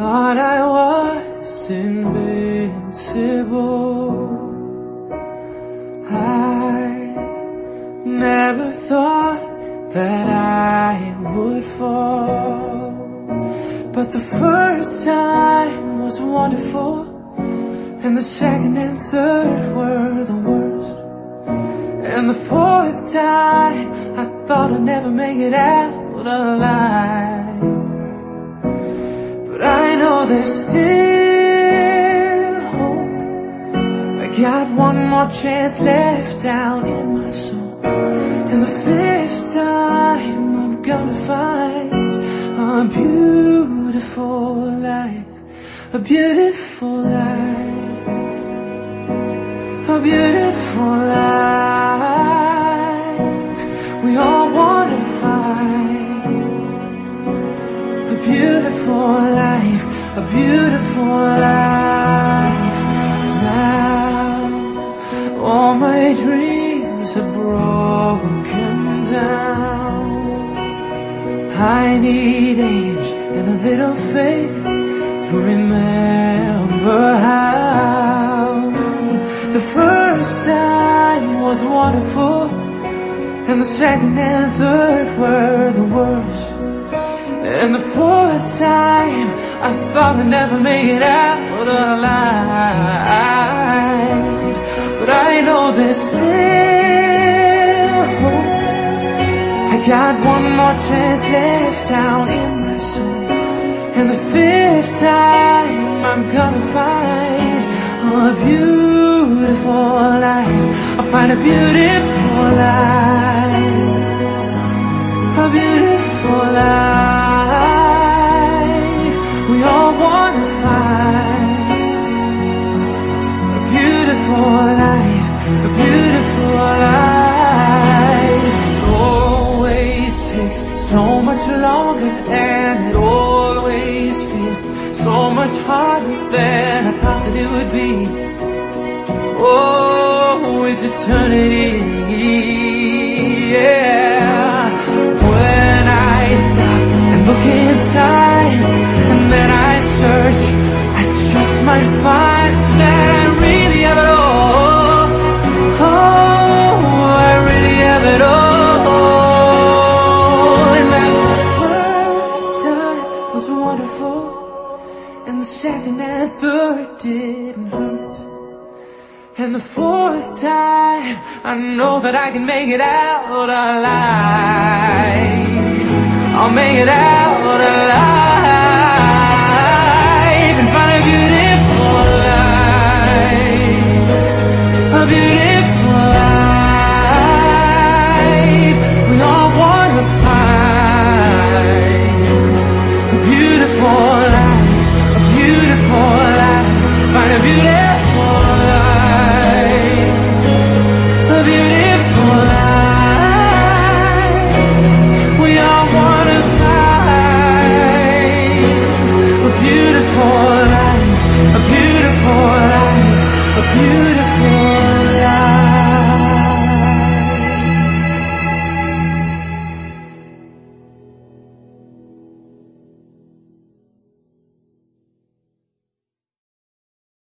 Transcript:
thought I was invincible. I never thought that I would fall, but the first time was wonderful, and the second and third were the worst, and the fourth time I thought I'd never make it out alive. But I know there's still hope. I got one more chance left down in my soul, and the fifth time I'm gonna find a beautiful life, a beautiful life, a beautiful life. We all wanna find a beautiful life, a beautiful life. Now all my dreams are broken down. I need age and a little faith to remember how the first time was wonderful, and the second and third were the worst, and the fourth time I thought I'd never make it out alive. But I know there's still hope. I got one more chance left down in my soul, and the fifth time I'm gonna find a beautiful life. I'll find a beautiful life, a beautiful life. We all wanna find a beautiful life, a beautiful life. It always takes so much longer, and it always feels so much harder than I thought that it would be. Oh, it's eternity, yeah. When I stop and look inside, and then I search, I just might find that I really have it all. Oh, I really have it all. And that first time was wonderful, and the second and third didn't hurt, and the fourth time I know that I can make it out alive. I'll make it out alive and find a beautiful life, a beautiful